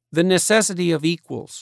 The necessity of equals.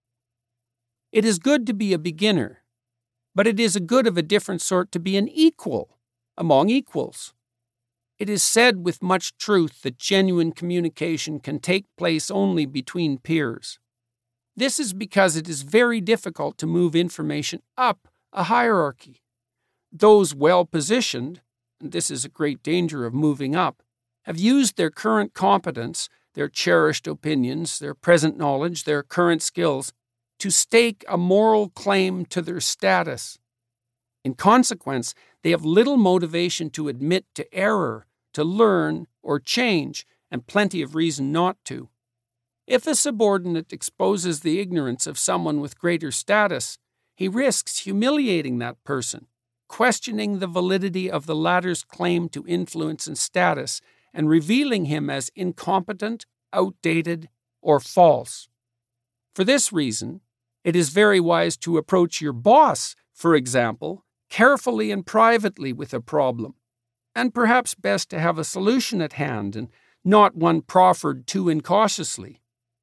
It is good to be a beginner, but it is a good of a different sort to be an equal among equals. It is said with much truth that genuine communication can take place only between peers. This is because it is very difficult to move information up a hierarchy. Those well-positioned, and this is a great danger of moving up, have used their current competence, their cherished opinions, their present knowledge, their current skills, to stake a moral claim to their status. In consequence, they have little motivation to admit to error, to learn, or change, and plenty of reason not to. If a subordinate exposes the ignorance of someone with greater status, he risks humiliating that person, questioning the validity of the latter's claim to influence and status, and revealing him as incompetent, outdated, or false. For this reason, it is very wise to approach your boss, for example, carefully and privately with a problem, and perhaps best to have a solution at hand and not one proffered too incautiously.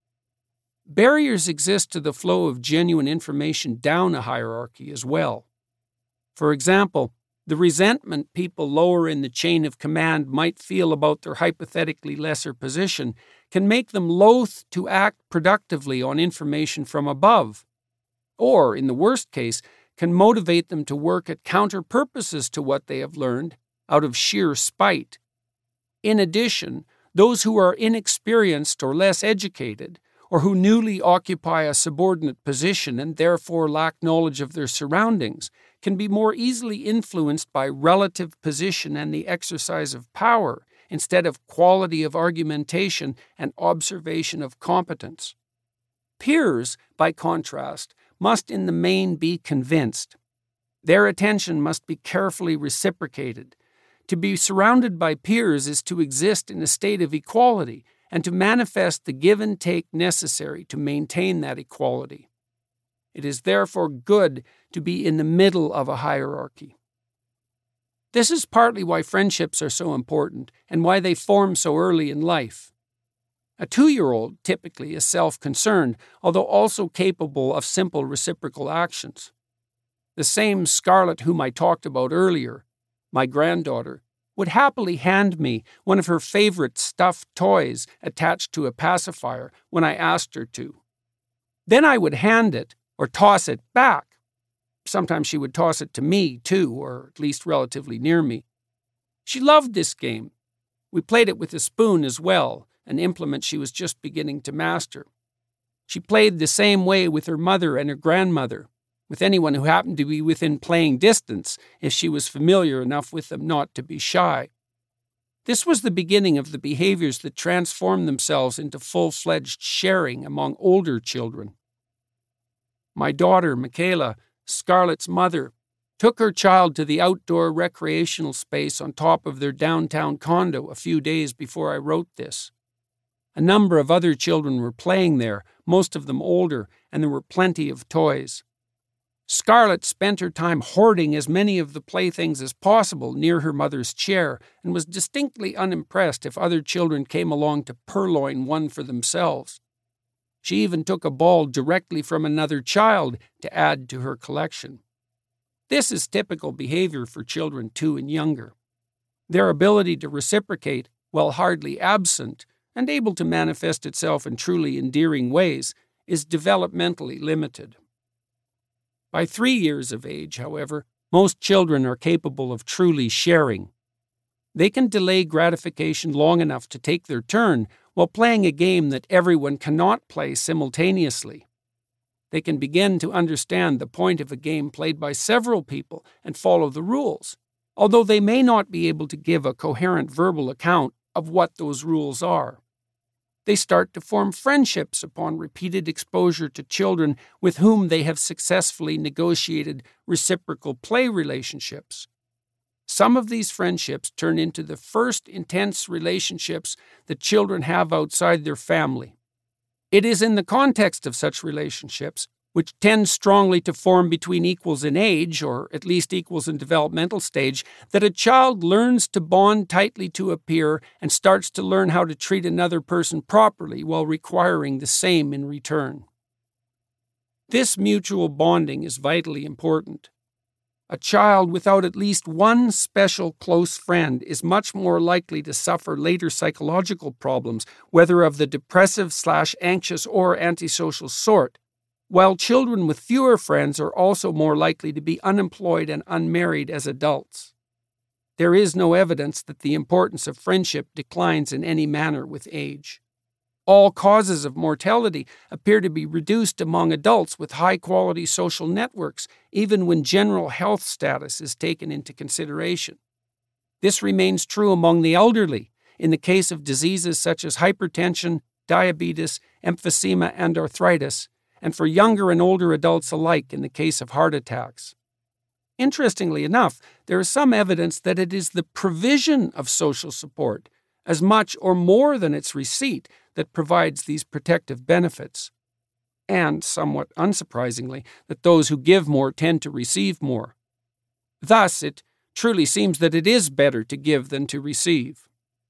Barriers exist to the flow of genuine information down a hierarchy as well. For example, the resentment people lower in the chain of command might feel about their hypothetically lesser position can make them loath to act productively on information from above, or, in the worst case, can motivate them to work at counter-purposes to what they have learned out of sheer spite. In addition, those who are inexperienced or less educated, or who newly occupy a subordinate position and therefore lack knowledge of their surroundings, can be more easily influenced by relative position and the exercise of power instead of quality of argumentation and observation of competence. Peers, by contrast, must in the main be convinced. Their attention must be carefully reciprocated. To be surrounded by peers is to exist in a state of equality and to manifest the give and take necessary to maintain that equality. It is therefore good to be in the middle of a hierarchy. This is partly why friendships are so important and why they form so early in life. A 2-year-old typically is self-concerned, although also capable of simple reciprocal actions. The same Scarlett whom I talked about earlier, my granddaughter, would happily hand me one of her favorite stuffed toys attached to a pacifier when I asked her to. Then I would hand it or toss it back. Sometimes she would toss it to me, too, or at least relatively near me. She loved this game. We played it with a spoon as well, an implement she was just beginning to master. She played the same way with her mother and her grandmother, with anyone who happened to be within playing distance, if she was familiar enough with them not to be shy. This was the beginning of the behaviors that transformed themselves into full-fledged sharing among older children. My daughter, Michaela, Scarlett's mother, took her child to the outdoor recreational space on top of their downtown condo a few days before I wrote this. A number of other children were playing there, most of them older, and there were plenty of toys. Scarlett spent her time hoarding as many of the playthings as possible near her mother's chair and was distinctly unimpressed if other children came along to purloin one for themselves. She even took a ball directly from another child to add to her collection. This is typical behavior for children 2 and younger. Their ability to reciprocate, while hardly absent and able to manifest itself in truly endearing ways, is developmentally limited. By 3 years of age, however, most children are capable of truly sharing. They can delay gratification long enough to take their turn while playing a game that everyone cannot play simultaneously. They can begin to understand the point of a game played by several people and follow the rules, although they may not be able to give a coherent verbal account of what those rules are. They start to form friendships upon repeated exposure to children with whom they have successfully negotiated reciprocal play relationships. Some of these friendships turn into the first intense relationships that children have outside their family. It is in the context of such relationships, which tends strongly to form between equals in age, or at least equals in developmental stage, that a child learns to bond tightly to a peer and starts to learn how to treat another person properly while requiring the same in return. This mutual bonding is vitally important. A child without at least one special close friend is much more likely to suffer later psychological problems, whether of the depressive/anxious or antisocial sort, while children with fewer friends are also more likely to be unemployed and unmarried as adults. There is no evidence that the importance of friendship declines in any manner with age. All causes of mortality appear to be reduced among adults with high-quality social networks, even when general health status is taken into consideration. This remains true among the elderly, in the case of diseases such as hypertension, diabetes, emphysema, and arthritis, and for younger and older adults alike in the case of heart attacks. Interestingly enough, there is some evidence that it is the provision of social support, as much or more than its receipt, that provides these protective benefits. And, somewhat unsurprisingly, that those who give more tend to receive more. Thus, it truly seems that it is better to give than to receive.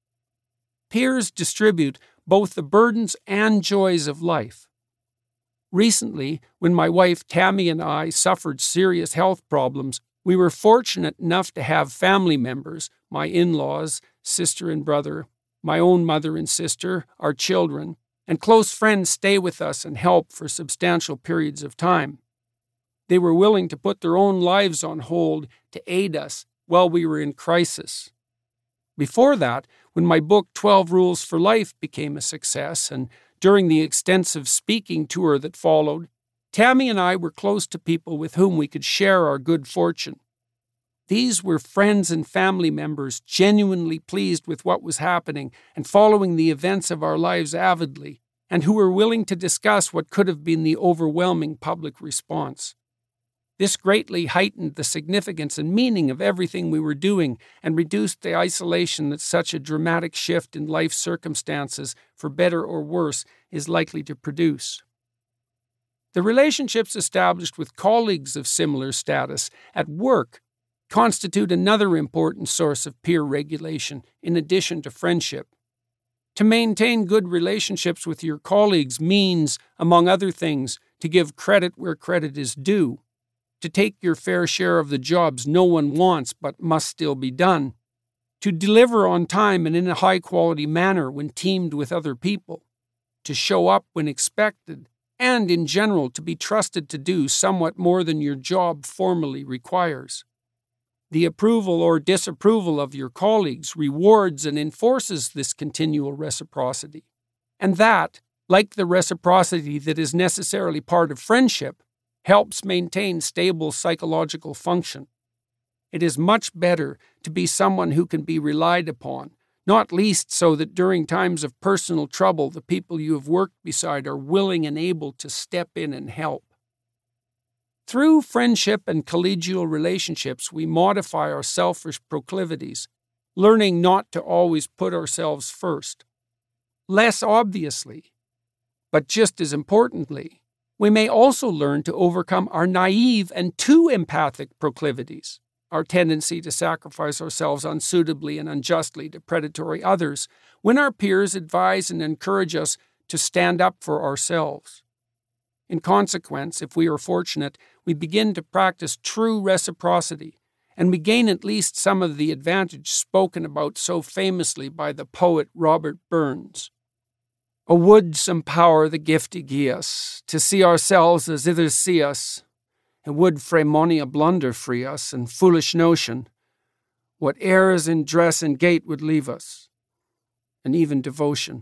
Peers distribute both the burdens and joys of life. Recently, when my wife Tammy and I suffered serious health problems, we were fortunate enough to have family members, my in-laws, sister and brother, my own mother and sister, our children, and close friends stay with us and help for substantial periods of time. They were willing to put their own lives on hold to aid us while we were in crisis. Before that, when my book 12 Rules for Life became a success, and during the extensive speaking tour that followed, Tammy and I were close to people with whom we could share our good fortune. These were friends and family members genuinely pleased with what was happening and following the events of our lives avidly, and who were willing to discuss what could have been the overwhelming public response. This greatly heightened the significance and meaning of everything we were doing and reduced the isolation that such a dramatic shift in life circumstances, for better or worse, is likely to produce. The relationships established with colleagues of similar status at work constitute another important source of peer regulation in addition to friendship. To maintain good relationships with your colleagues means, among other things, to give credit where credit is due, to take your fair share of the jobs no one wants but must still be done, to deliver on time and in a high-quality manner when teamed with other people, to show up when expected, and, in general, to be trusted to do somewhat more than your job formally requires. The approval or disapproval of your colleagues rewards and enforces this continual reciprocity, and that, like the reciprocity that is necessarily part of friendship, helps maintain stable psychological function. It is much better to be someone who can be relied upon, not least so that during times of personal trouble the people you have worked beside are willing and able to step in and help. Through friendship and collegial relationships, we modify our selfish proclivities, learning not to always put ourselves first. Less obviously, but just as importantly, we may also learn to overcome our naive and too empathic proclivities, our tendency to sacrifice ourselves unsuitably and unjustly to predatory others, when our peers advise and encourage us to stand up for ourselves. In consequence, if we are fortunate, we begin to practice true reciprocity, and we gain at least some of the advantage spoken about so famously by the poet Robert Burns. O would some power the giftie gie us, to see ourselves as others see us, and would frae mony a blunder free us, and foolish notion, what airs in dress and gait would leave us, and even devotion.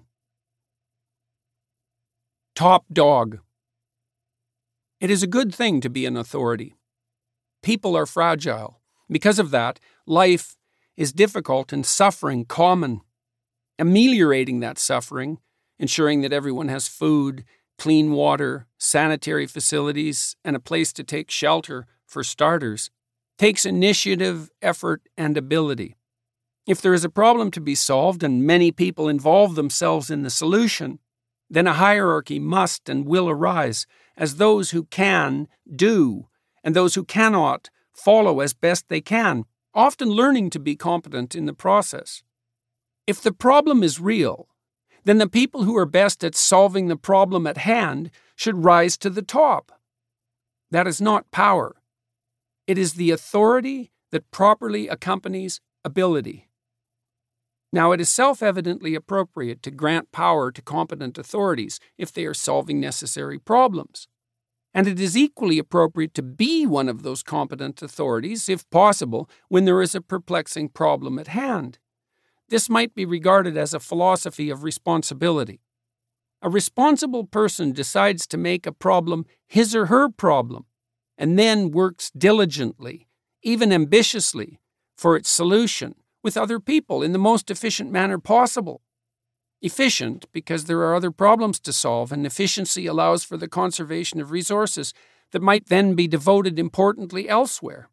Top dog. It is a good thing to be an authority. People are fragile. Because of that, life is difficult and suffering common. Ameliorating that suffering, ensuring that everyone has food, clean water, sanitary facilities, and a place to take shelter, for starters, takes initiative, effort, and ability. If there is a problem to be solved and many people involve themselves in the solution, then a hierarchy must and will arise, as those who can do, and those who cannot follow as best they can, often learning to be competent in the process. If the problem is real, then the people who are best at solving the problem at hand should rise to the top. That is not power. It is the authority that properly accompanies ability. Now, it is self-evidently appropriate to grant power to competent authorities if they are solving necessary problems. And it is equally appropriate to be one of those competent authorities, if possible, when there is a perplexing problem at hand. This might be regarded as a philosophy of responsibility. A responsible person decides to make a problem his or her problem, and then works diligently, even ambitiously, for its solution with other people in the most efficient manner possible. Efficient because there are other problems to solve, and efficiency allows for the conservation of resources that might then be devoted importantly elsewhere.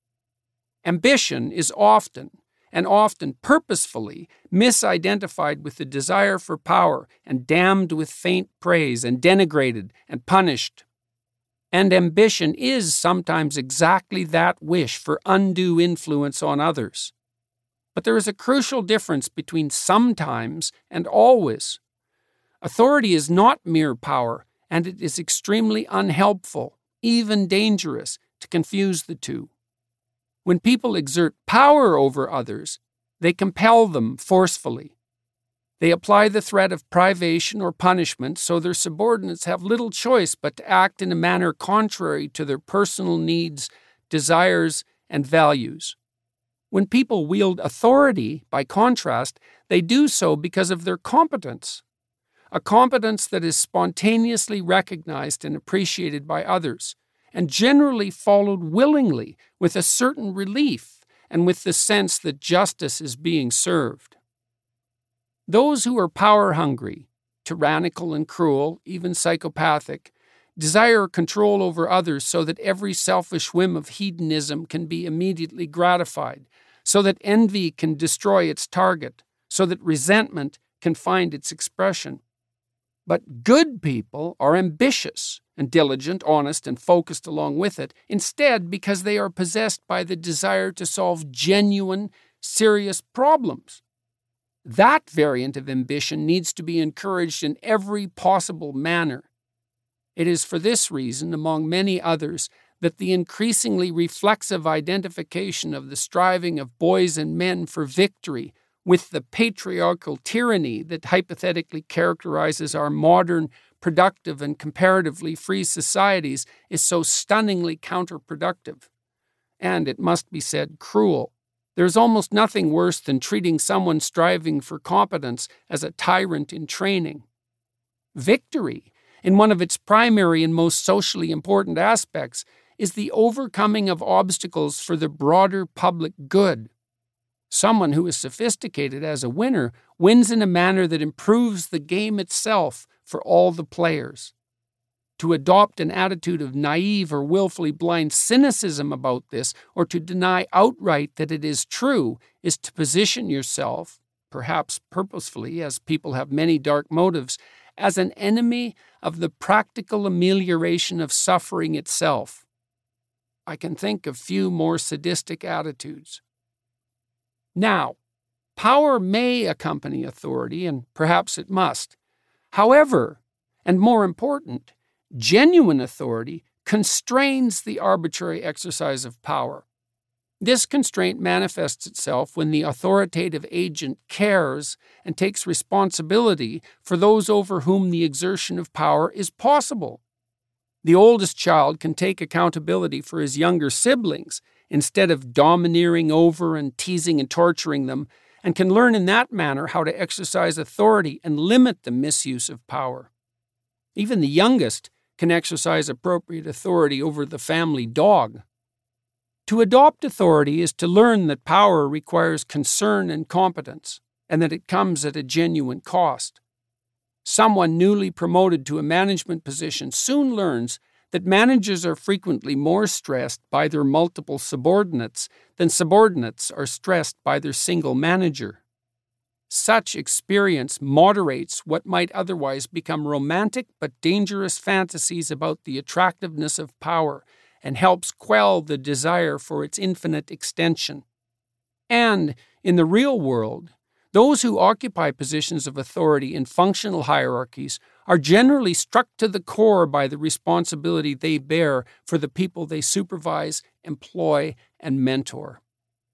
Ambition is often purposefully misidentified with the desire for power and damned with faint praise and denigrated and punished. And ambition is sometimes exactly that wish for undue influence on others. But there is a crucial difference between sometimes and always. Authority is not mere power, and it is extremely unhelpful, even dangerous, to confuse the two. When people exert power over others, they compel them forcefully. They apply the threat of privation or punishment so their subordinates have little choice but to act in a manner contrary to their personal needs, desires, and values. When people wield authority, by contrast, they do so because of their competence, a competence that is spontaneously recognized and appreciated by others, and generally followed willingly with a certain relief and with the sense that justice is being served. Those who are power-hungry, tyrannical and cruel, even psychopathic, desire control over others so that every selfish whim of hedonism can be immediately gratified, so that envy can destroy its target, so that resentment can find its expression. But good people are ambitious and diligent, honest, and focused along with it, instead because they are possessed by the desire to solve genuine, serious problems. That variant of ambition needs to be encouraged in every possible manner. It is for this reason, among many others, that the increasingly reflexive identification of the striving of boys and men for victory with the patriarchal tyranny that hypothetically characterizes our modern, productive, and comparatively free societies is so stunningly counterproductive. And, it must be said, cruel. There is almost nothing worse than treating someone striving for competence as a tyrant in training. Victory, in one of its primary and most socially important aspects, is the overcoming of obstacles for the broader public good. Someone who is sophisticated as a winner wins in a manner that improves the game itself for all the players. To adopt an attitude of naive or willfully blind cynicism about this, or to deny outright that it is true, is to position yourself, perhaps purposefully, as people have many dark motives, as an enemy of the practical amelioration of suffering itself. I can think of few more sadistic attitudes. Now, power may accompany authority, and perhaps it must. However, and more important, genuine authority constrains the arbitrary exercise of power. This constraint manifests itself when the authoritative agent cares and takes responsibility for those over whom the exertion of power is possible. The oldest child can take accountability for his younger siblings instead of domineering over and teasing and torturing them, and can learn in that manner how to exercise authority and limit the misuse of power. Even the youngest can exercise appropriate authority over the family dog. To adopt authority is to learn that power requires concern and competence, and that it comes at a genuine cost. Someone newly promoted to a management position soon learns that managers are frequently more stressed by their multiple subordinates than subordinates are stressed by their single manager. Such experience moderates what might otherwise become romantic but dangerous fantasies about the attractiveness of power and helps quell the desire for its infinite extension. And, in the real world, those who occupy positions of authority in functional hierarchies are generally struck to the core by the responsibility they bear for the people they supervise, employ, and mentor.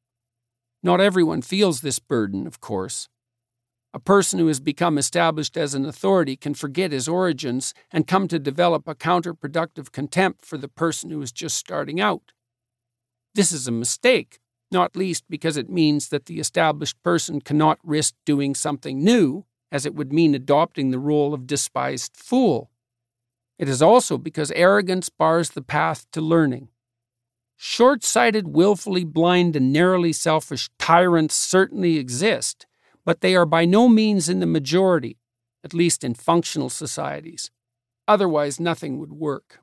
Not everyone feels this burden, of course. A person who has become established as an authority can forget his origins and come to develop a counterproductive contempt for the person who is just starting out. This is a mistake, not least because it means that the established person cannot risk doing something new, as it would mean adopting the role of despised fool. It is also because arrogance bars the path to learning. Short-sighted, willfully blind, and narrowly selfish tyrants certainly exist, but they are by no means in the majority, at least in functional societies. Otherwise, nothing would work.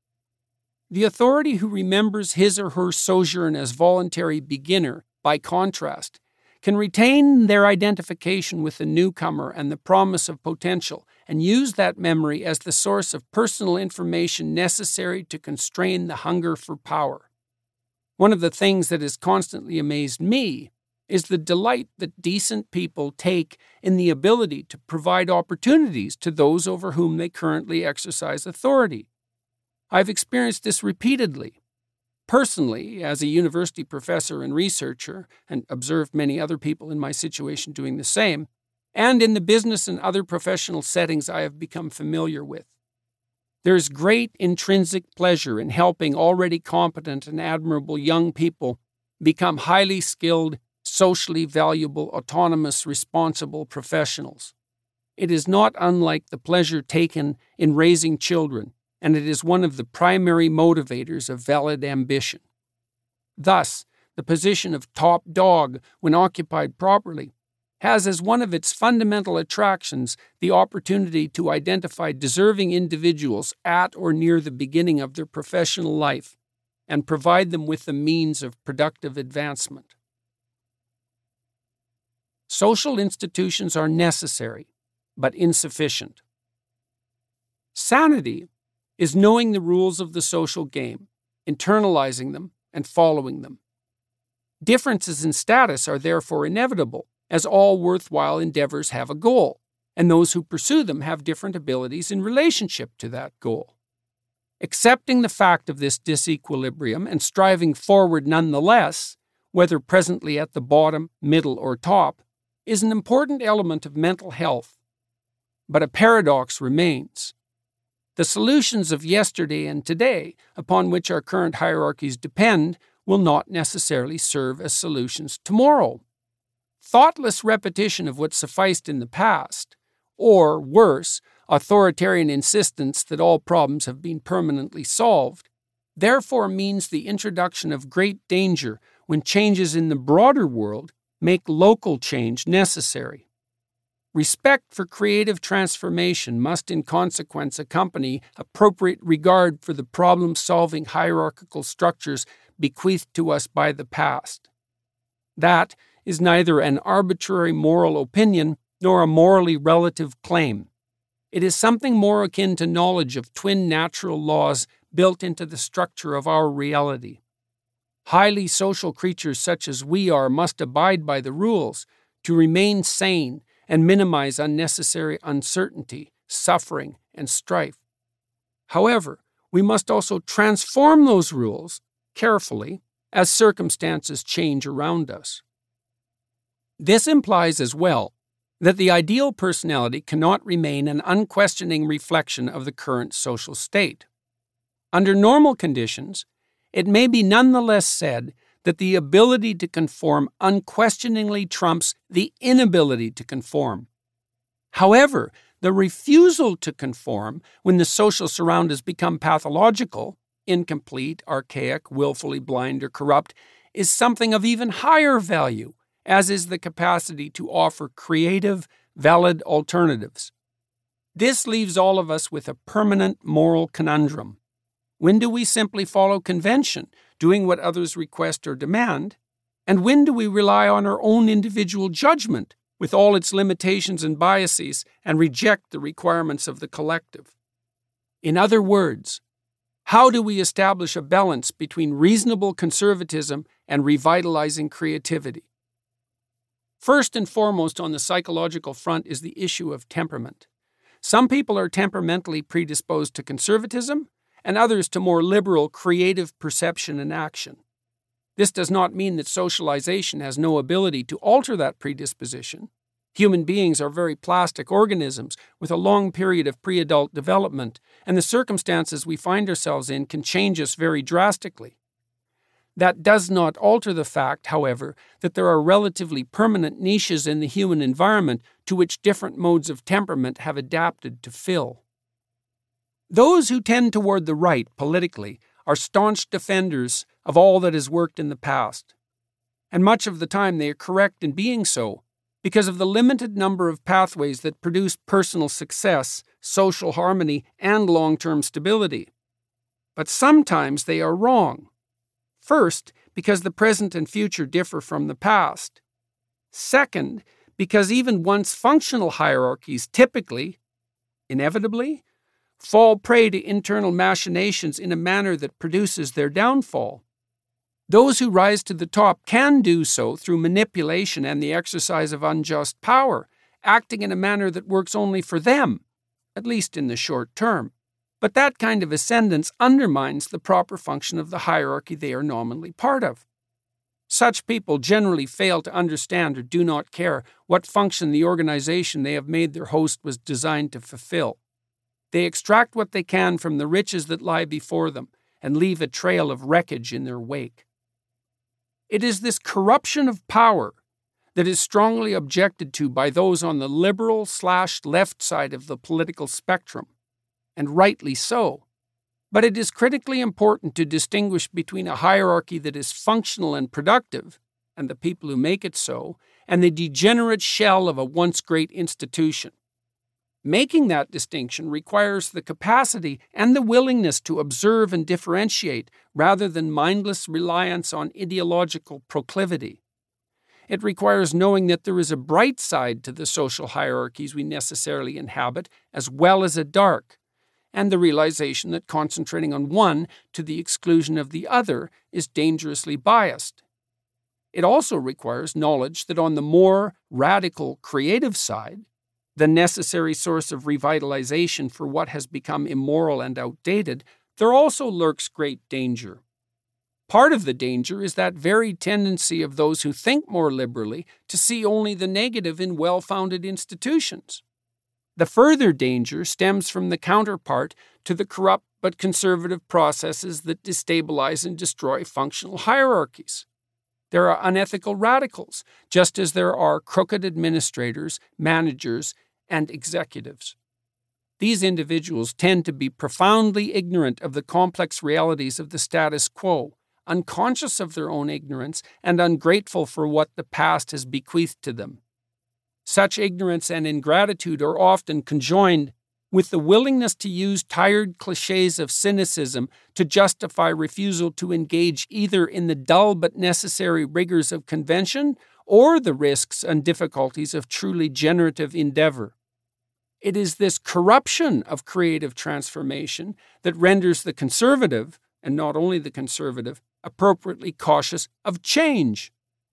The authority who remembers his or her sojourn as voluntary beginner, by contrast, can retain their identification with the newcomer and the promise of potential, and use that memory as the source of personal information necessary to constrain the hunger for power. One of the things that has constantly amazed me is the delight that decent people take in the ability to provide opportunities to those over whom they currently exercise authority. I've experienced this repeatedly. Personally, as a university professor and researcher, and observed many other people in my situation doing the same, and in the business and other professional settings I have become familiar with. There is great intrinsic pleasure in helping already competent and admirable young people become highly skilled, socially valuable, autonomous, responsible professionals. It is not unlike the pleasure taken in raising children, and it is one of the primary motivators of valid ambition. Thus, the position of top dog, when occupied properly, has as one of its fundamental attractions the opportunity to identify deserving individuals at or near the beginning of their professional life and provide them with the means of productive advancement. Social institutions are necessary, but insufficient. Sanity is knowing the rules of the social game, internalizing them, and following them. Differences in status are therefore inevitable, as all worthwhile endeavors have a goal, and those who pursue them have different abilities in relationship to that goal. Accepting the fact of this disequilibrium and striving forward nonetheless, whether presently at the bottom, middle, or top, is an important element of mental health. But a paradox remains. The solutions of yesterday and today, upon which our current hierarchies depend, will not necessarily serve as solutions tomorrow. Thoughtless repetition of what sufficed in the past, or, worse, authoritarian insistence that all problems have been permanently solved, therefore means the introduction of great danger when changes in the broader world make local change necessary. Respect for creative transformation must in consequence accompany appropriate regard for the problem-solving hierarchical structures bequeathed to us by the past. That is neither an arbitrary moral opinion nor a morally relative claim. It is something more akin to knowledge of twin natural laws built into the structure of our reality. Highly social creatures such as we are must abide by the rules to remain sane and minimize unnecessary uncertainty, suffering, and strife. However, we must also transform those rules carefully as circumstances change around us. This implies as well that the ideal personality cannot remain an unquestioning reflection of the current social state. Under normal conditions, it may be nonetheless said that the ability to conform unquestioningly trumps the inability to conform. However, the refusal to conform when the social surroundings become pathological, incomplete, archaic, willfully blind, or corrupt, is something of even higher value, as is the capacity to offer creative, valid alternatives. This leaves all of us with a permanent moral conundrum. When do we simply follow convention, doing what others request or demand? And when do we rely on our own individual judgment, with all its limitations and biases, and reject the requirements of the collective. In other words, how do we establish a balance between reasonable conservatism and revitalizing creativity? First and foremost on the psychological front is the issue of temperament. Some people are temperamentally predisposed to conservatism, and others to more liberal, creative perception and action. This does not mean that socialization has no ability to alter that predisposition. Human beings are very plastic organisms with a long period of pre-adult development, and the circumstances we find ourselves in can change us very drastically. That does not alter the fact, however, that there are relatively permanent niches in the human environment to which different modes of temperament have adapted to fill. Those who tend toward the right politically are staunch defenders of all that has worked in the past, and much of the time they are correct in being so because of the limited number of pathways that produce personal success, social harmony, and long-term stability. But sometimes they are wrong. First, because the present and future differ from the past. Second, because even once functional hierarchies typically, inevitably, fall prey to internal machinations in a manner that produces their downfall. Those who rise to the top can do so through manipulation and the exercise of unjust power, acting in a manner that works only for them, at least in the short term. But that kind of ascendance undermines the proper function of the hierarchy they are nominally part of. Such people generally fail to understand or do not care what function the organization they have made their host was designed to fulfill. They extract what they can from the riches that lie before them and leave a trail of wreckage in their wake. It is this corruption of power that is strongly objected to by those on the liberal/left side of the political spectrum, and rightly so. But it is critically important to distinguish between a hierarchy that is functional and productive, and the people who make it so, and the degenerate shell of a once great institution. Making that distinction requires the capacity and the willingness to observe and differentiate rather than mindless reliance on ideological proclivity. It requires knowing that there is a bright side to the social hierarchies we necessarily inhabit, as well as a dark, and the realization that concentrating on one to the exclusion of the other is dangerously biased. It also requires knowledge that on the more radical creative side, the necessary source of revitalization for what has become immoral and outdated, there also lurks great danger. Part of the danger is that very tendency of those who think more liberally to see only the negative in well-founded institutions. The further danger stems from the counterpart to the corrupt but conservative processes that destabilize and destroy functional hierarchies. There are unethical radicals, just as there are crooked administrators, managers, and executives. These individuals tend to be profoundly ignorant of the complex realities of the status quo, unconscious of their own ignorance, and ungrateful for what the past has bequeathed to them. Such ignorance and ingratitude are often conjoined with the willingness to use tired cliches of cynicism to justify refusal to engage either in the dull but necessary rigors of convention or the risks and difficulties of truly generative endeavor. It is this corruption of creative transformation that renders the conservative, and not only the conservative, appropriately cautious of change.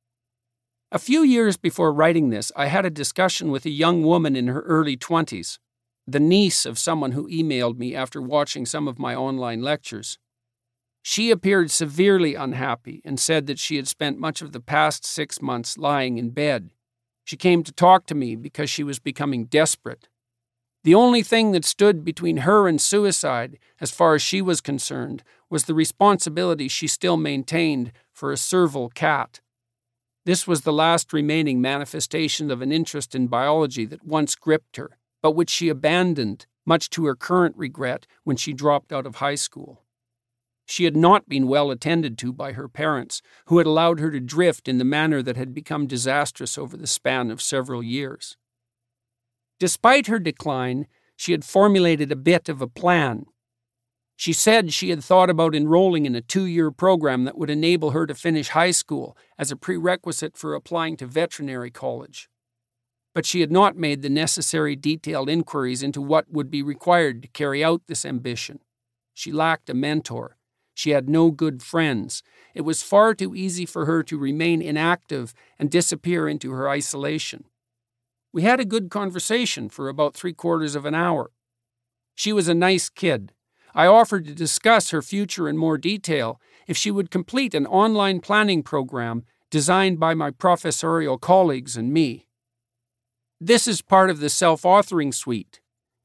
A few years before writing this, I had a discussion with a young woman in her early 20s, the niece of someone who emailed me after watching some of my online lectures. She appeared severely unhappy and said that she had spent much of the past 6 months lying in bed. She came to talk to me because she was becoming desperate. The only thing that stood between her and suicide, as far as she was concerned, was the responsibility she still maintained for a serval cat. This was the last remaining manifestation of an interest in biology that once gripped her, but which she abandoned, much to her current regret, when she dropped out of high school. She had not been well attended to by her parents, who had allowed her to drift in the manner that had become disastrous over the span of several years. Despite her decline, she had formulated a bit of a plan. She said she had thought about enrolling in a 2-year program that would enable her to finish high school as a prerequisite for applying to veterinary college. but she had not made the necessary detailed inquiries into what would be required to carry out this ambition. She lacked a mentor. She had no good friends. It was far too easy for her to remain inactive and disappear into her isolation. We had a good conversation for about 3/4 of an hour. She was a nice kid. I offered to discuss her future in more detail if she would complete an online planning program designed by my professorial colleagues and me. This is part of the Self-Authoring Suite,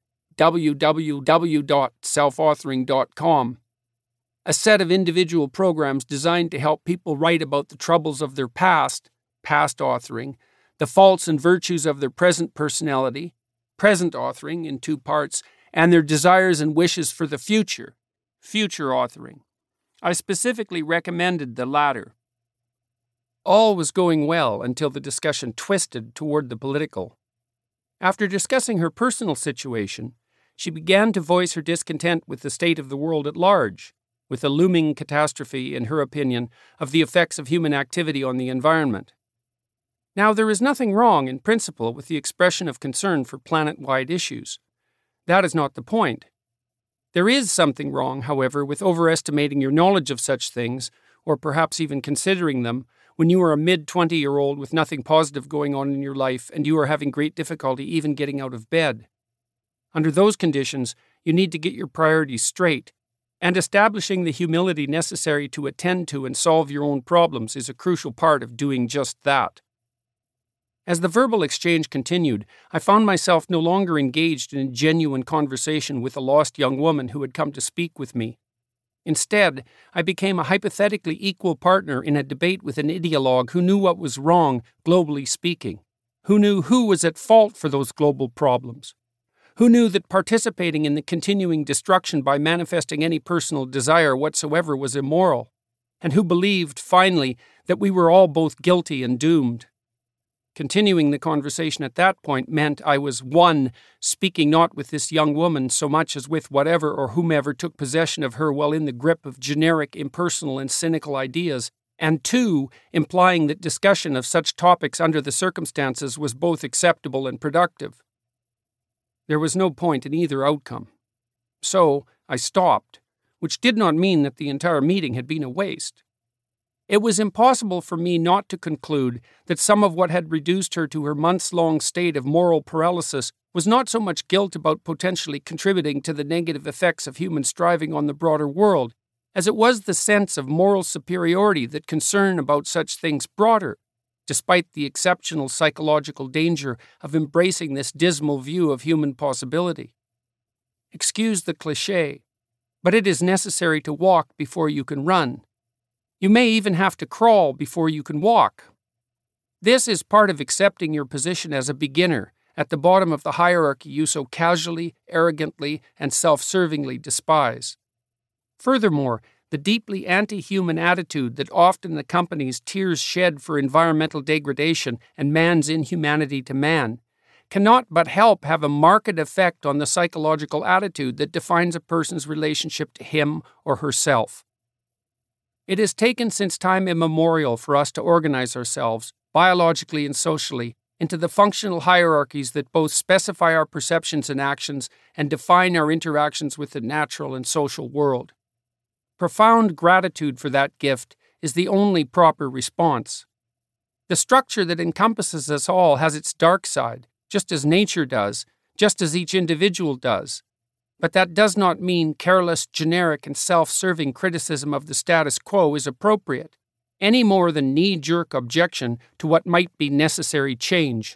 www.selfauthoring.com, a set of individual programs designed to help people write about the troubles of their past authoring, the faults and virtues of their present personality, present authoring in 2 parts, and their desires and wishes for the future authoring. I specifically recommended the latter. All was going well until the discussion twisted toward the political. After discussing her personal situation, she began to voice her discontent with the state of the world at large, with the looming catastrophe, in her opinion, of the effects of human activity on the environment. Now, there is nothing wrong in principle with the expression of concern for planet-wide issues. That is not the point. There is something wrong, however, with overestimating your knowledge of such things, or perhaps even considering them, when you are a mid-20-year-old with nothing positive going on in your life and you are having great difficulty even getting out of bed. Under those conditions, you need to get your priorities straight, and establishing the humility necessary to attend to and solve your own problems is a crucial part of doing just that. As the verbal exchange continued, I found myself no longer engaged in a genuine conversation with a lost young woman who had come to speak with me. Instead, I became a hypothetically equal partner in a debate with an ideologue who knew what was wrong, globally speaking, who knew who was at fault for those global problems, who knew that participating in the continuing destruction by manifesting any personal desire whatsoever was immoral, and who believed, finally, that we were all both guilty and doomed. Continuing the conversation at that point meant I was, 1, speaking not with this young woman so much as with whatever or whomever took possession of her while in the grip of generic, impersonal, and cynical ideas, and 2, implying that discussion of such topics under the circumstances was both acceptable and productive. There was no point in either outcome. So I stopped, which did not mean that the entire meeting had been a waste. It was impossible for me not to conclude that some of what had reduced her to her months-long state of moral paralysis was not so much guilt about potentially contributing to the negative effects of human striving on the broader world, as it was the sense of moral superiority that concern about such things brought her, despite the exceptional psychological danger of embracing this dismal view of human possibility. Excuse the cliché, but it is necessary to walk before you can run. You may even have to crawl before you can walk. This is part of accepting your position as a beginner at the bottom of the hierarchy you so casually, arrogantly, and self-servingly despise. Furthermore, the deeply anti-human attitude that often accompanies tears shed for environmental degradation and man's inhumanity to man cannot but help have a marked effect on the psychological attitude that defines a person's relationship to him or herself. It has taken since time immemorial for us to organize ourselves, biologically and socially, into the functional hierarchies that both specify our perceptions and actions and define our interactions with the natural and social world. Profound gratitude for that gift is the only proper response. The structure that encompasses us all has its dark side, just as nature does, just as each individual does. But that does not mean careless, generic, and self-serving criticism of the status quo is appropriate, any more than knee-jerk objection to what might be necessary change.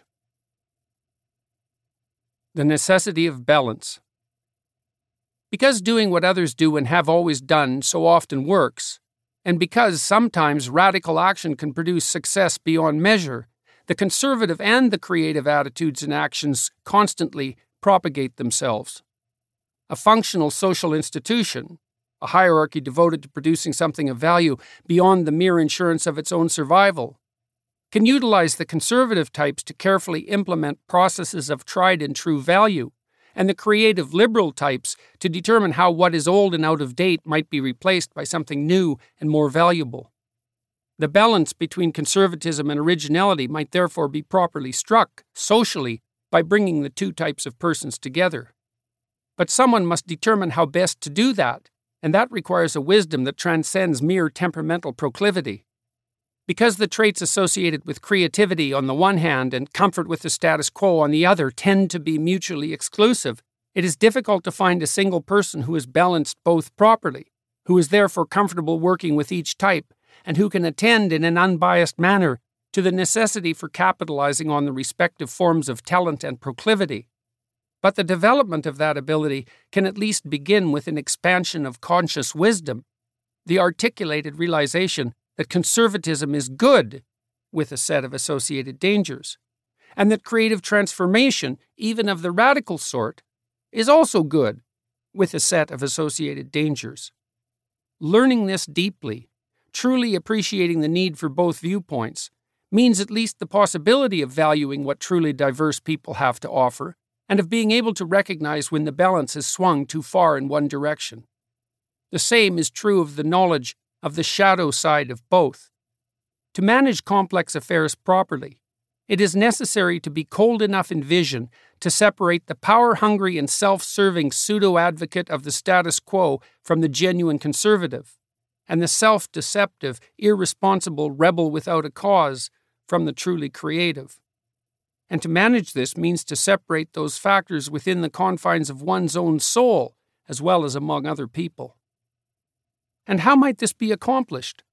The necessity of balance. Because doing what others do and have always done so often works, and because sometimes radical action can produce success beyond measure, the conservative and the creative attitudes and actions constantly propagate themselves. A functional social institution, a hierarchy devoted to producing something of value beyond the mere insurance of its own survival, can utilize the conservative types to carefully implement processes of tried and true value, and the creative liberal types to determine how what is old and out of date might be replaced by something new and more valuable. The balance between conservatism and originality might therefore be properly struck, socially, by bringing the two types of persons together. But someone must determine how best to do that, and that requires a wisdom that transcends mere temperamental proclivity. Because the traits associated with creativity on the one hand and comfort with the status quo on the other tend to be mutually exclusive, it is difficult to find a single person who has balanced both properly, who is therefore comfortable working with each type, and who can attend in an unbiased manner to the necessity for capitalizing on the respective forms of talent and proclivity. But the development of that ability can at least begin with an expansion of conscious wisdom, the articulated realization that conservatism is good, with a set of associated dangers, and that creative transformation, even of the radical sort, is also good, with a set of associated dangers. Learning this deeply, truly appreciating the need for both viewpoints, means at least the possibility of valuing what truly diverse people have to offer, and of being able to recognize when the balance has swung too far in one direction. The same is true of the knowledge of the shadow side of both. To manage complex affairs properly, it is necessary to be cold enough in vision to separate the power-hungry and self-serving pseudo-advocate of the status quo from the genuine conservative, and the self-deceptive, irresponsible rebel without a cause from the truly creative. And to manage this means to separate those factors within the confines of one's own soul, as well as among other people. And how might this be accomplished?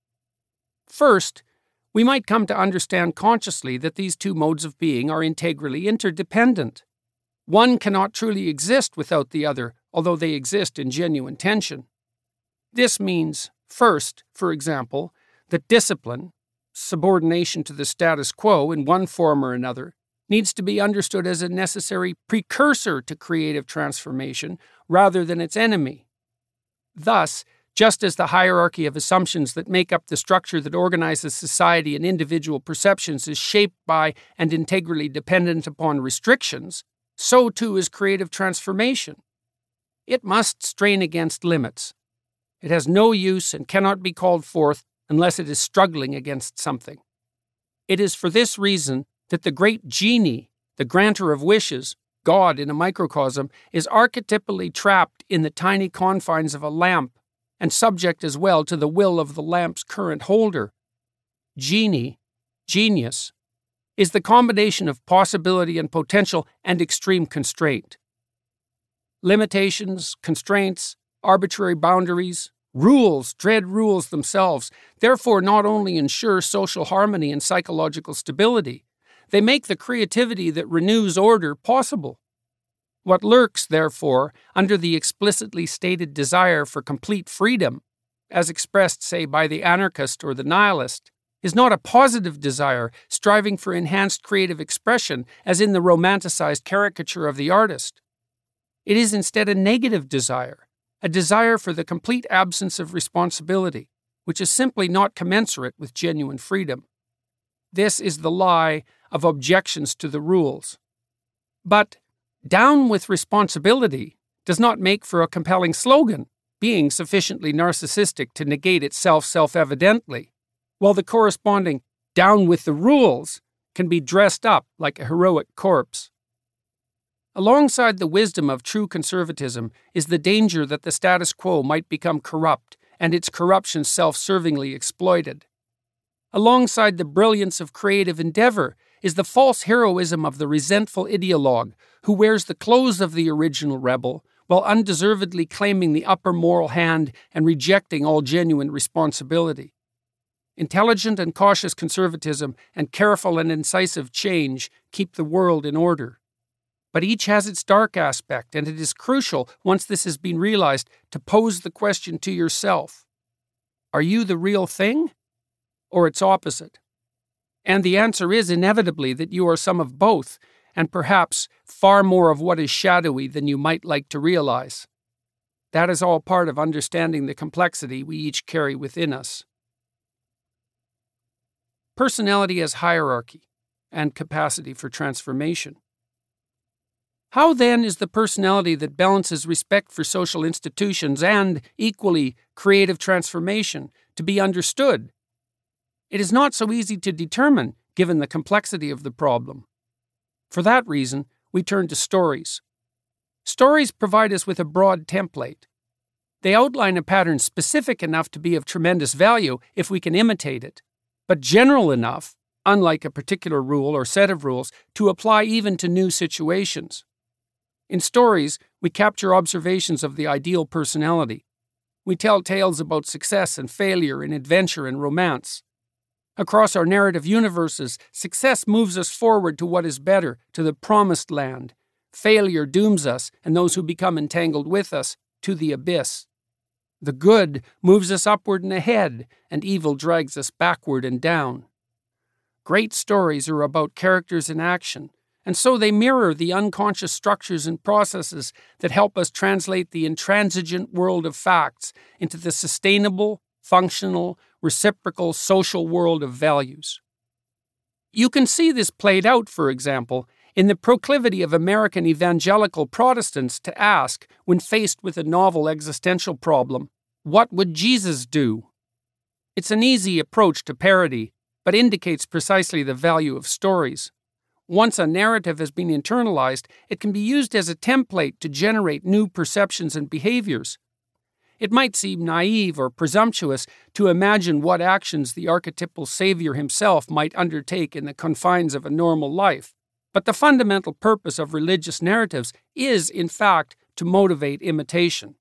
First, we might come to understand consciously that these two modes of being are integrally interdependent. One cannot truly exist without the other, although they exist in genuine tension. This means, first, for example, that discipline, subordination to the status quo in one form or another, needs to be understood as a necessary precursor to creative transformation rather than its enemy. Thus, just as the hierarchy of assumptions that make up the structure that organizes society and individual perceptions is shaped by and integrally dependent upon restrictions, so too is creative transformation. It must strain against limits. It has no use and cannot be called forth unless it is struggling against something. It is for this reason that the great genie, the granter of wishes, God in a microcosm, is archetypally trapped in the tiny confines of a lamp and subject as well to the will of the lamp's current holder. Genie, genius, is the combination of possibility and potential and extreme constraint. Limitations, constraints, arbitrary boundaries, rules, dread rules themselves, therefore not only ensure social harmony and psychological stability, they make the creativity that renews order possible. What lurks, therefore, under the explicitly stated desire for complete freedom, as expressed, say, by the anarchist or the nihilist, is not a positive desire striving for enhanced creative expression, as in the romanticized caricature of the artist. It is instead a negative desire, a desire for the complete absence of responsibility, which is simply not commensurate with genuine freedom. This is the lie of objections to the rules. But down with responsibility does not make for a compelling slogan, being sufficiently narcissistic to negate itself self-evidently, while the corresponding down with the rules can be dressed up like a heroic corpse. Alongside the wisdom of true conservatism is the danger that the status quo might become corrupt and its corruption self-servingly exploited. Alongside the brilliance of creative endeavor is the false heroism of the resentful ideologue who wears the clothes of the original rebel while undeservedly claiming the upper moral hand and rejecting all genuine responsibility. Intelligent and cautious conservatism and careful and incisive change keep the world in order. But each has its dark aspect, and it is crucial, once this has been realized, to pose the question to yourself: are you the real thing, or its opposite? And the answer is inevitably that you are some of both, and perhaps far more of what is shadowy than you might like to realize. That is all part of understanding the complexity we each carry within us. Personality as hierarchy and capacity for transformation. How then is the personality that balances respect for social institutions and, equally, creative transformation to be understood? It is not so easy to determine, given the complexity of the problem. For that reason, we turn to stories. Stories provide us with a broad template. They outline a pattern specific enough to be of tremendous value if we can imitate it, but general enough, unlike a particular rule or set of rules, to apply even to new situations. In stories, we capture observations of the ideal personality. We tell tales about success and failure in adventure and romance. Across our narrative universes, success moves us forward to what is better, to the promised land. Failure dooms us, and those who become entangled with us, to the abyss. The good moves us upward and ahead, and evil drags us backward and down. Great stories are about characters in action, and so they mirror the unconscious structures and processes that help us translate the intransigent world of facts into the sustainable, functional, reciprocal social world of values. You can see this played out, for example, in the proclivity of American evangelical Protestants to ask, when faced with a novel existential problem, what would Jesus do? It's an easy approach to parody, but indicates precisely the value of stories. Once a narrative has been internalized, it can be used as a template to generate new perceptions and behaviors. It might seem naive or presumptuous to imagine what actions the archetypal savior himself might undertake in the confines of a normal life. But the fundamental purpose of religious narratives is, in fact, to motivate imitation.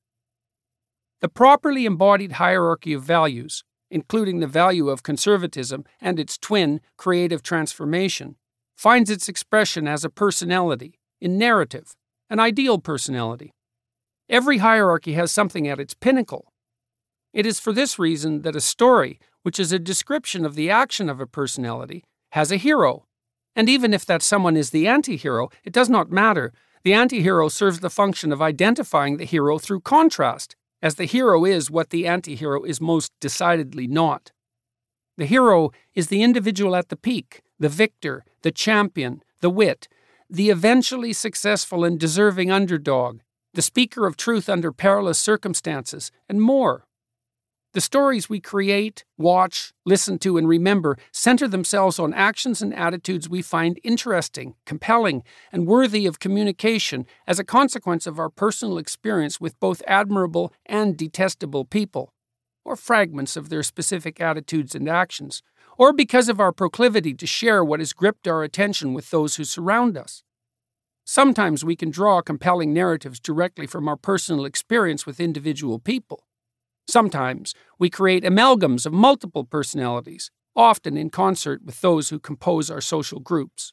The properly embodied hierarchy of values, including the value of conservatism and its twin, creative transformation, finds its expression as a personality, in narrative, an ideal personality. Every hierarchy has something at its pinnacle. It is for this reason that a story, which is a description of the action of a personality, has a hero. And even if that someone is the anti-hero, it does not matter. The anti-hero serves the function of identifying the hero through contrast, as the hero is what the anti-hero is most decidedly not. The hero is the individual at the peak, the victor, the champion, the wit, the eventually successful and deserving underdog, the speaker of truth under perilous circumstances, and more. The stories we create, watch, listen to, and remember center themselves on actions and attitudes we find interesting, compelling, and worthy of communication as a consequence of our personal experience with both admirable and detestable people, or fragments of their specific attitudes and actions, or because of our proclivity to share what has gripped our attention with those who surround us. Sometimes we can draw compelling narratives directly from our personal experience with individual people. Sometimes we create amalgams of multiple personalities, often in concert with those who compose our social groups.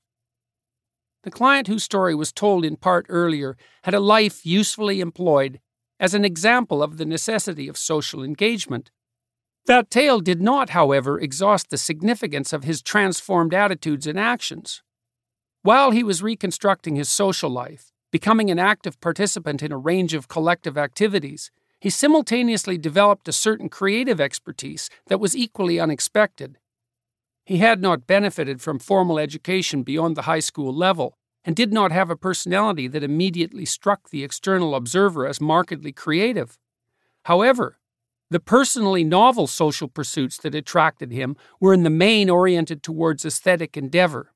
The client whose story was told in part earlier had a life usefully employed as an example of the necessity of social engagement. That tale did not, however, exhaust the significance of his transformed attitudes and actions. While he was reconstructing his social life, becoming an active participant in a range of collective activities, he simultaneously developed a certain creative expertise that was equally unexpected. He had not benefited from formal education beyond the high school level, and did not have a personality that immediately struck the external observer as markedly creative. However, the personally novel social pursuits that attracted him were in the main oriented towards aesthetic endeavor.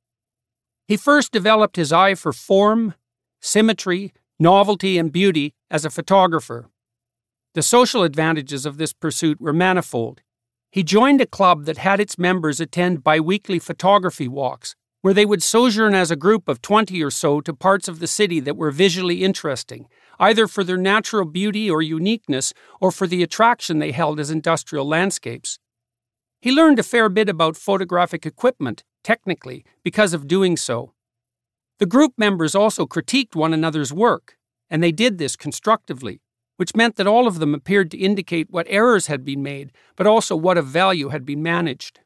He first developed his eye for form, symmetry, novelty, and beauty as a photographer. The social advantages of this pursuit were manifold. He joined a club that had its members attend bi-weekly photography walks, where they would sojourn as a group of 20 or so to parts of the city that were visually interesting, either for their natural beauty or uniqueness, or for the attraction they held as industrial landscapes. He learned a fair bit about photographic equipment, technically, because of doing so. The group members also critiqued one another's work, and they did this constructively, which meant that all of them appeared to indicate what errors had been made, but also what of value had been managed.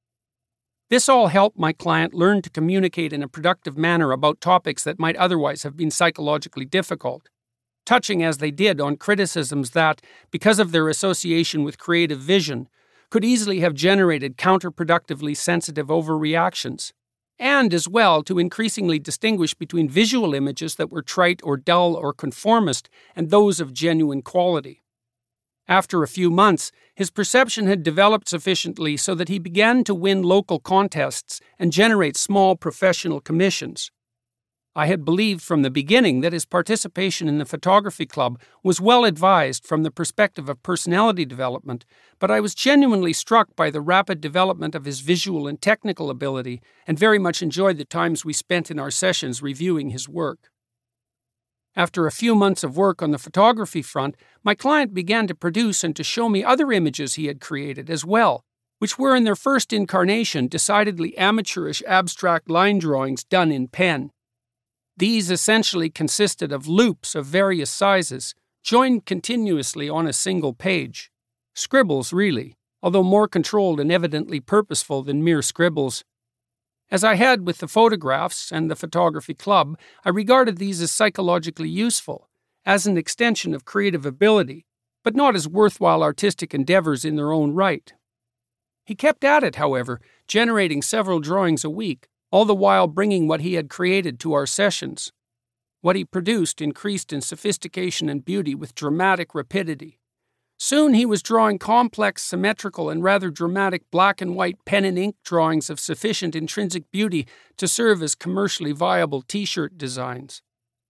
This all helped my client learn to communicate in a productive manner about topics that might otherwise have been psychologically difficult, touching as they did on criticisms that, because of their association with creative vision, could easily have generated counterproductively sensitive overreactions, and as well to increasingly distinguish between visual images that were trite or dull or conformist and those of genuine quality. After a few months, his perception had developed sufficiently so that he began to win local contests and generate small professional commissions. I had believed from the beginning that his participation in the photography club was well advised from the perspective of personality development, but I was genuinely struck by the rapid development of his visual and technical ability and very much enjoyed the times we spent in our sessions reviewing his work. After a few months of work on the photography front, my client began to produce and to show me other images he had created as well, which were in their first incarnation decidedly amateurish abstract line drawings done in pen. These essentially consisted of loops of various sizes, joined continuously on a single page. Scribbles, really, although more controlled and evidently purposeful than mere scribbles. As I had with the photographs and the photography club, I regarded these as psychologically useful, as an extension of creative ability, but not as worthwhile artistic endeavors in their own right. He kept at it, however, generating several drawings a week, all the while bringing what he had created to our sessions. What he produced increased in sophistication and beauty with dramatic rapidity. Soon he was drawing complex, symmetrical, and rather dramatic black and white pen and ink drawings of sufficient intrinsic beauty to serve as commercially viable T-shirt designs.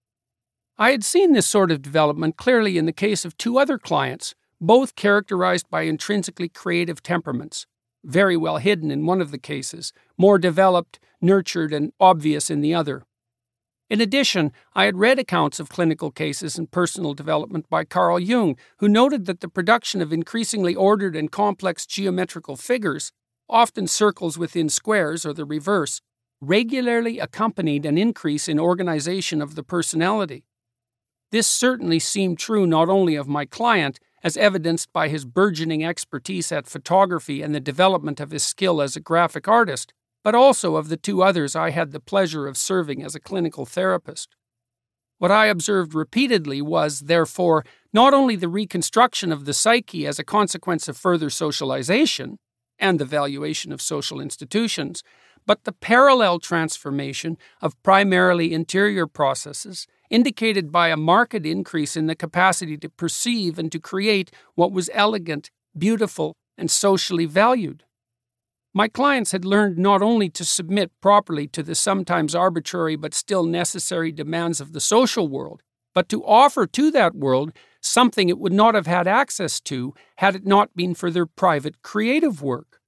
I had seen this sort of development clearly in the case of two other clients, both characterized by intrinsically creative temperaments, very well hidden in one of the cases, more developed, nurtured, and obvious in the other. In addition, I had read accounts of clinical cases in personal development by Carl Jung, who noted that the production of increasingly ordered and complex geometrical figures, often circles within squares or the reverse, regularly accompanied an increase in organization of the personality. This certainly seemed true not only of my client, as evidenced by his burgeoning expertise at photography and the development of his skill as a graphic artist, but also of the two others I had the pleasure of serving as a clinical therapist. What I observed repeatedly was, therefore, not only the reconstruction of the psyche as a consequence of further socialization and the valuation of social institutions, but the parallel transformation of primarily interior processes, indicated by a marked increase in the capacity to perceive and to create what was elegant, beautiful, and socially valued. My clients had learned not only to submit properly to the sometimes arbitrary but still necessary demands of the social world, but to offer to that world something it would not have had access to had it not been for their private creative work.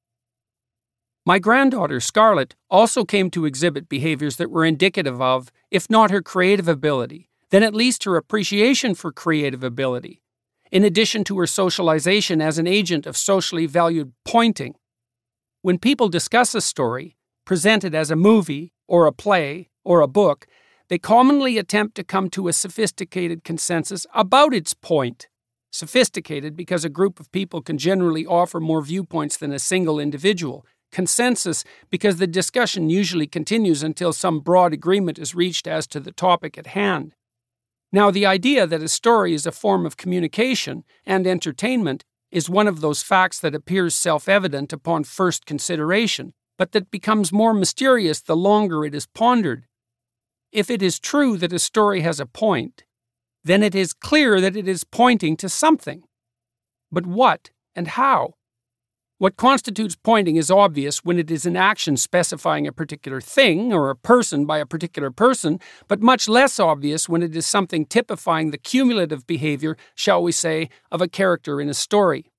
My granddaughter, Scarlett, also came to exhibit behaviors that were indicative of, if not her creative ability, then at least her appreciation for creative ability, in addition to her socialization as an agent of socially valued pointing. When people discuss a story, presented as a movie, or a play, or a book, they commonly attempt to come to a sophisticated consensus about its point. Sophisticated because a group of people can generally offer more viewpoints than a single individual. Consensus because the discussion usually continues until some broad agreement is reached as to the topic at hand. Now, the idea that a story is a form of communication and entertainment is one of those facts that appears self-evident upon first consideration, but that becomes more mysterious the longer it is pondered. If it is true that a story has a point, then it is clear that it is pointing to something. But what and how? What constitutes pointing is obvious when it is an action specifying a particular thing or a person by a particular person, but much less obvious when it is something typifying the cumulative behavior, shall we say, of a character in a story.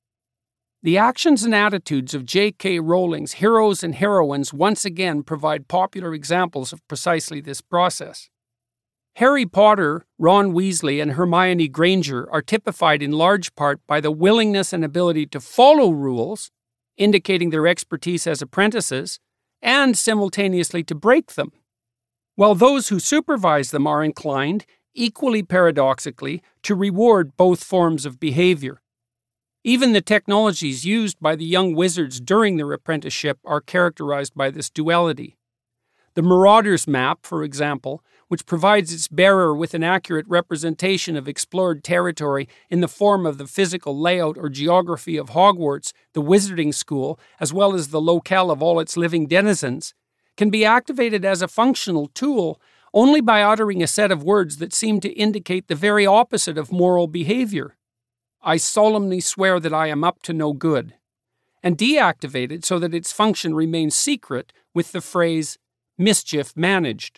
The actions and attitudes of J.K. Rowling's heroes and heroines once again provide popular examples of precisely this process. Harry Potter, Ron Weasley, and Hermione Granger are typified in large part by the willingness and ability to follow rules, indicating their expertise as apprentices, and simultaneously to break them, while those who supervise them are inclined, equally paradoxically, to reward both forms of behavior. Even the technologies used by the young wizards during their apprenticeship are characterized by this duality. The Marauder's Map, for example, which provides its bearer with an accurate representation of explored territory in the form of the physical layout or geography of Hogwarts, the Wizarding School, as well as the locale of all its living denizens, can be activated as a functional tool only by uttering a set of words that seem to indicate the very opposite of moral behavior. "I solemnly swear that I am up to no good," and deactivated so that its function remains secret with the phrase, "mischief managed."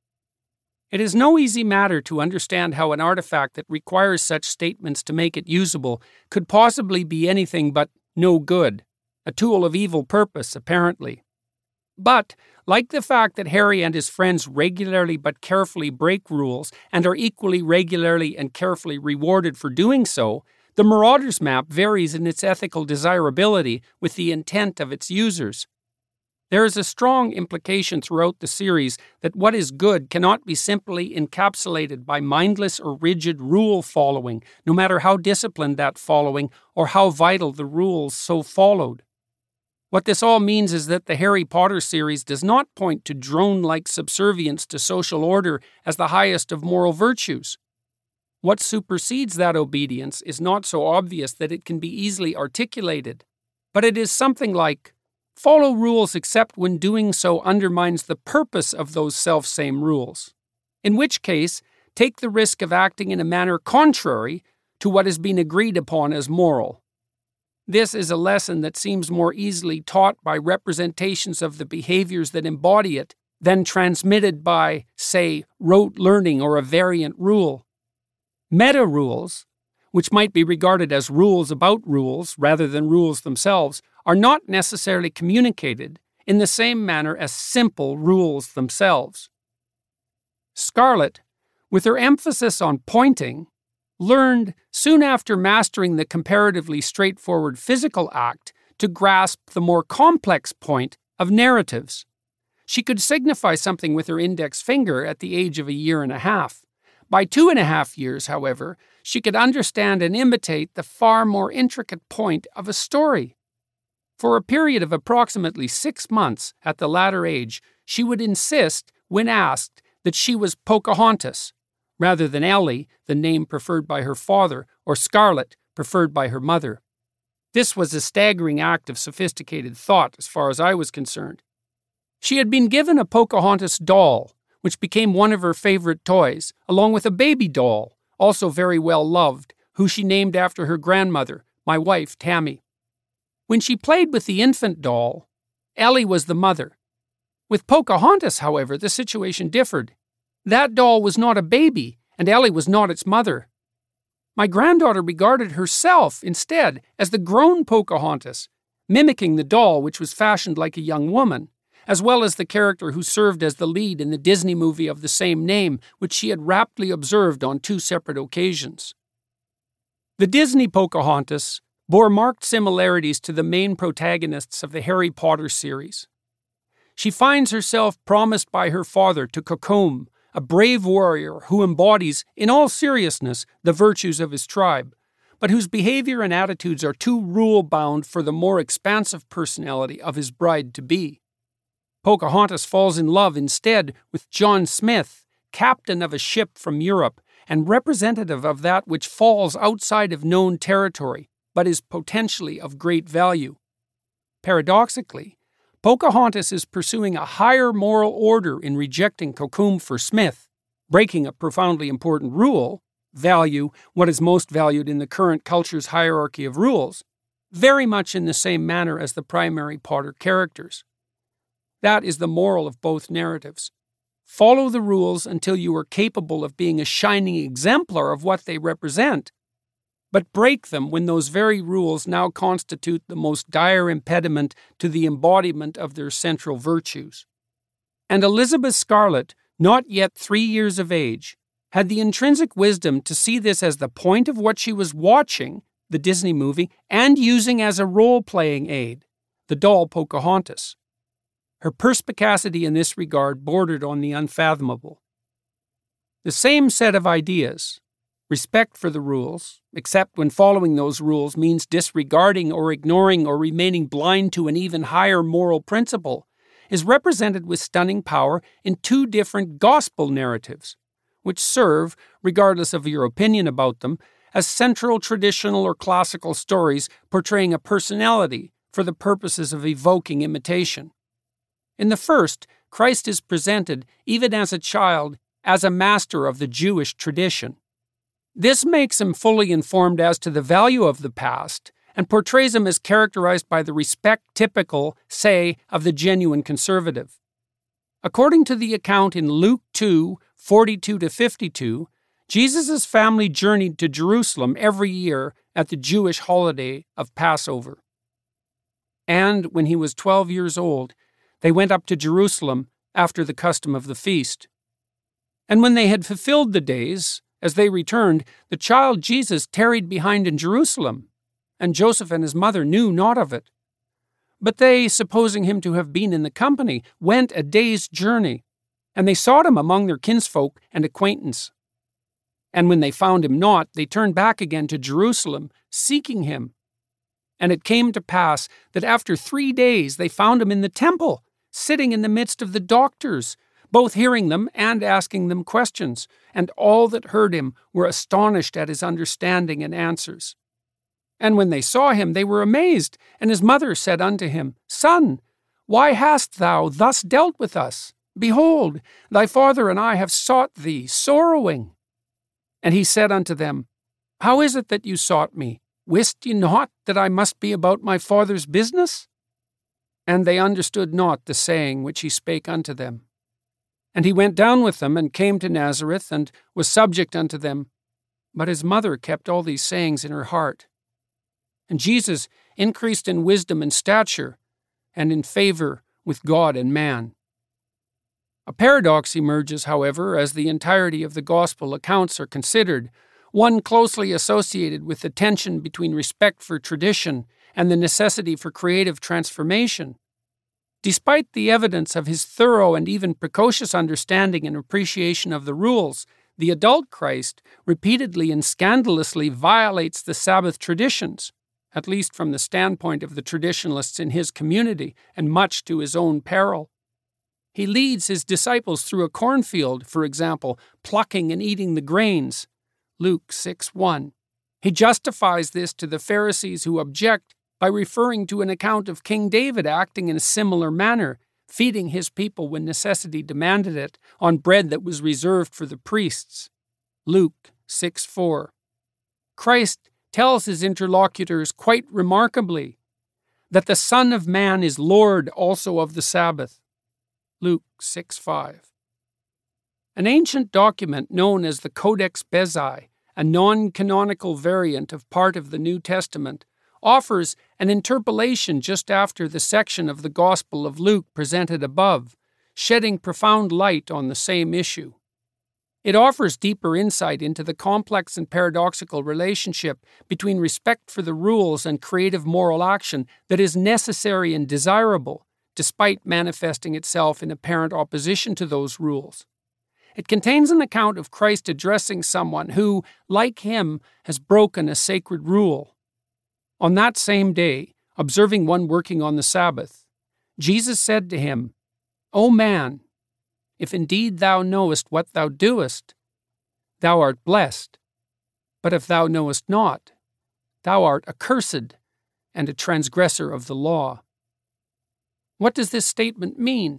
It is no easy matter to understand how an artifact that requires such statements to make it usable could possibly be anything but no good, a tool of evil purpose, apparently. But, like the fact that Harry and his friends regularly but carefully break rules and are equally regularly and carefully rewarded for doing so, the Marauder's Map varies in its ethical desirability with the intent of its users. There is a strong implication throughout the series that what is good cannot be simply encapsulated by mindless or rigid rule following, no matter how disciplined that following or how vital the rules so followed. What this all means is that the Harry Potter series does not point to drone-like subservience to social order as the highest of moral virtues. What supersedes that obedience is not so obvious that it can be easily articulated, but it is something like, follow rules except when doing so undermines the purpose of those selfsame rules, in which case, take the risk of acting in a manner contrary to what has been agreed upon as moral. This is a lesson that seems more easily taught by representations of the behaviors that embody it than transmitted by, say, rote learning or a variant rule. Meta-rules, which might be regarded as rules about rules rather than rules themselves, are not necessarily communicated in the same manner as simple rules themselves. Scarlet, with her emphasis on pointing, learned, soon after mastering the comparatively straightforward physical act, to grasp the more complex point of narratives. She could signify something with her index finger at the age of 1.5 years. By 2.5 years, however, she could understand and imitate the far more intricate point of a story. For a period of approximately 6 months at the latter age, she would insist, when asked, that she was Pocahontas, rather than Ellie, the name preferred by her father, or Scarlet, preferred by her mother. This was a staggering act of sophisticated thought as far as I was concerned. She had been given a Pocahontas doll, which became one of her favorite toys, along with a baby doll, also very well loved, who she named after her grandmother, my wife, Tammy. When she played with the infant doll, Ellie was the mother. With Pocahontas, however, the situation differed. That doll was not a baby, and Ellie was not its mother. My granddaughter regarded herself, instead, as the grown Pocahontas, mimicking the doll which was fashioned like a young woman, as well as the character who served as the lead in the Disney movie of the same name, which she had raptly observed on 2 separate occasions. The Disney Pocahontas bore marked similarities to the main protagonists of the Harry Potter series. She finds herself promised by her father to Cocoon, a brave warrior who embodies, in all seriousness, the virtues of his tribe, but whose behavior and attitudes are too rule-bound for the more expansive personality of his bride-to-be. Pocahontas falls in love instead with John Smith, captain of a ship from Europe, and representative of that which falls outside of known territory, but is potentially of great value. Paradoxically, Pocahontas is pursuing a higher moral order in rejecting Cocoon for Smith, breaking a profoundly important rule, value what is most valued in the current culture's hierarchy of rules, very much in the same manner as the primary Potter characters. That is the moral of both narratives. Follow the rules until you are capable of being a shining exemplar of what they represent, but break them when those very rules now constitute the most dire impediment to the embodiment of their central virtues. And Elizabeth Scarlet, not yet 3 years of age, had the intrinsic wisdom to see this as the point of what she was watching, the Disney movie, and using as a role-playing aid, the doll Pocahontas. Her perspicacity in this regard bordered on the unfathomable. The same set of ideas, respect for the rules, except when following those rules means disregarding or ignoring or remaining blind to an even higher moral principle, is represented with stunning power in 2 different gospel narratives, which serve, regardless of your opinion about them, as central traditional or classical stories portraying a personality for the purposes of evoking imitation. In the first, Christ is presented, even as a child, as a master of the Jewish tradition. This makes him fully informed as to the value of the past and portrays him as characterized by the respect typical, say, of the genuine conservative. According to the account in Luke 2:42-52, Jesus' family journeyed to Jerusalem every year at the Jewish holiday of Passover. And when he was 12 years old, they went up to Jerusalem after the custom of the feast. And when they had fulfilled the days, as they returned, the child Jesus tarried behind in Jerusalem, and Joseph and his mother knew not of it. But they, supposing him to have been in the company, went a day's journey, and they sought him among their kinsfolk and acquaintance. And when they found him not, they turned back again to Jerusalem, seeking him. And it came to pass that after 3 days they found him in the temple, sitting in the midst of the doctors, both hearing them and asking them questions, and all that heard him were astonished at his understanding and answers. And when they saw him, they were amazed, and his mother said unto him, Son, why hast thou thus dealt with us? Behold, thy father and I have sought thee, sorrowing. And he said unto them, How is it that you sought me? Wist ye not that I must be about my father's business? And they understood not the saying which he spake unto them. And he went down with them, and came to Nazareth, and was subject unto them. But his mother kept all these sayings in her heart. And Jesus increased in wisdom and stature, and in favor with God and man. A paradox emerges, however, as the entirety of the Gospel accounts are considered, one closely associated with the tension between respect for tradition and the necessity for creative transformation. Despite the evidence of his thorough and even precocious understanding and appreciation of the rules, the adult Christ repeatedly and scandalously violates the Sabbath traditions, at least from the standpoint of the traditionalists in his community, and much to his own peril. He leads his disciples through a cornfield, for example, plucking and eating the grains. Luke 6:1. He justifies this to the Pharisees who object by referring to an account of King David acting in a similar manner, feeding his people when necessity demanded it on bread that was reserved for the priests. Luke 6:4. Christ tells his interlocutors quite remarkably that the Son of Man is Lord also of the Sabbath. Luke 6:5. An ancient document known as the Codex Bezae, a non-canonical variant of part of the New Testament, offers an interpolation just after the section of the Gospel of Luke presented above, shedding profound light on the same issue. It offers deeper insight into the complex and paradoxical relationship between respect for the rules and creative moral action that is necessary and desirable, despite manifesting itself in apparent opposition to those rules. It contains an account of Christ addressing someone who, like him, has broken a sacred rule. On that same day, observing one working on the Sabbath, Jesus said to him, O man, if indeed thou knowest what thou doest, thou art blessed. But if thou knowest not, thou art accursed and a transgressor of the law. What does this statement mean?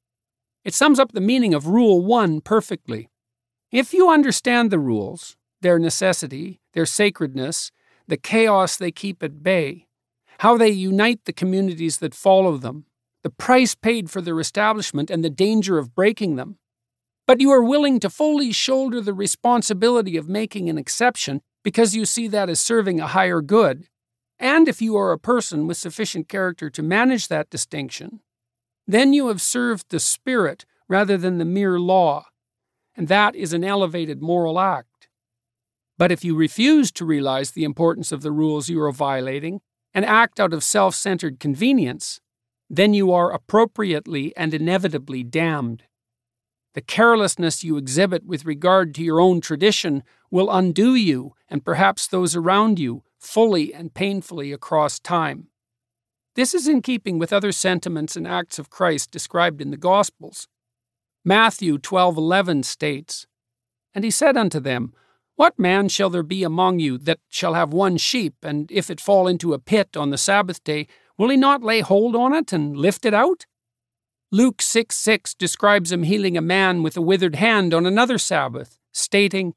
It sums up the meaning of Rule 1 perfectly. If you understand the rules, their necessity, their sacredness, the chaos they keep at bay, how they unite the communities that follow them, the price paid for their establishment and the danger of breaking them, but you are willing to fully shoulder the responsibility of making an exception because you see that as serving a higher good, and if you are a person with sufficient character to manage that distinction, then you have served the Spirit rather than the mere law, and that is an elevated moral act. But if you refuse to realize the importance of the rules you are violating and act out of self-centered convenience, then you are appropriately and inevitably damned. The carelessness you exhibit with regard to your own tradition will undo you and perhaps those around you fully and painfully across time. This is in keeping with other sentiments and acts of Christ described in the Gospels. Matthew 12:11 states, And he said unto them, What man shall there be among you that shall have one sheep, and if it fall into a pit on the Sabbath day, will he not lay hold on it and lift it out? Luke 6:6 describes him healing a man with a withered hand on another Sabbath, stating,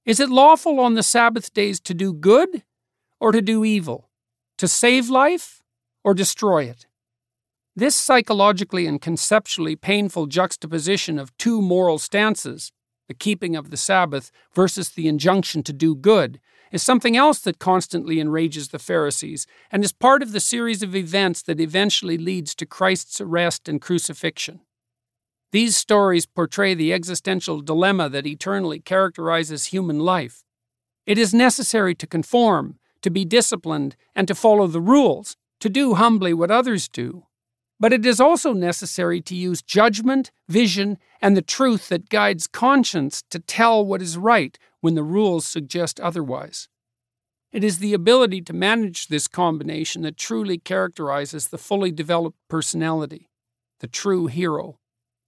Is it lawful on the Sabbath days to do good or to do evil? To save life or destroy it? This psychologically and conceptually painful juxtaposition of two moral stances, the keeping of the Sabbath versus the injunction to do good, is something else that constantly enrages the Pharisees and is part of the series of events that eventually leads to Christ's arrest and crucifixion. These stories portray the existential dilemma that eternally characterizes human life. It is necessary to conform, to be disciplined, and to follow the rules, to do humbly what others do. But it is also necessary to use judgment, vision, and the truth that guides conscience to tell what is right when the rules suggest otherwise. It is the ability to manage this combination that truly characterizes the fully developed personality, the true hero.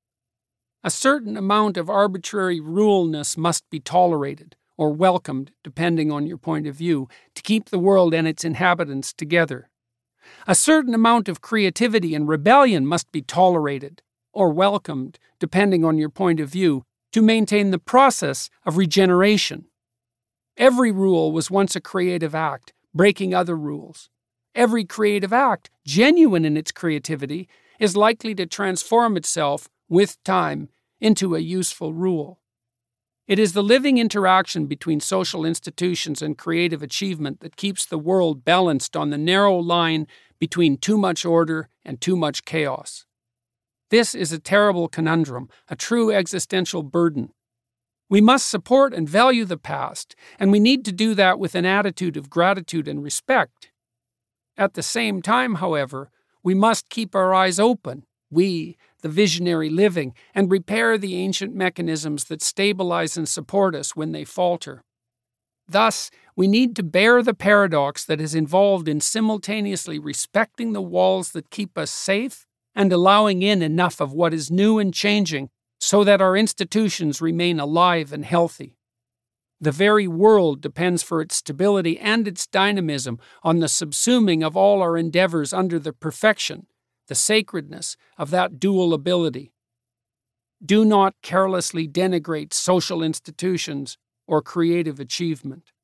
A certain amount of arbitrary ruleness must be tolerated, or welcomed, depending on your point of view, to keep the world and its inhabitants together. A certain amount of creativity and rebellion must be tolerated, or welcomed, depending on your point of view, to maintain the process of regeneration. Every rule was once a creative act, breaking other rules. Every creative act, genuine in its creativity, is likely to transform itself, with time, into a useful rule. It is the living interaction between social institutions and creative achievement that keeps the world balanced on the narrow line between too much order and too much chaos. This is a terrible conundrum, a true existential burden. We must support and value the past, and we need to do that with an attitude of gratitude and respect. At the same time, however, we must keep our eyes open, we, the visionary living, and repair the ancient mechanisms that stabilize and support us when they falter. Thus, we need to bear the paradox that is involved in simultaneously respecting the walls that keep us safe and allowing in enough of what is new and changing so that our institutions remain alive and healthy. The very world depends for its stability and its dynamism on the subsuming of all our endeavors under the perfection, the sacredness of that dual ability. Do not carelessly denigrate social institutions or creative achievement.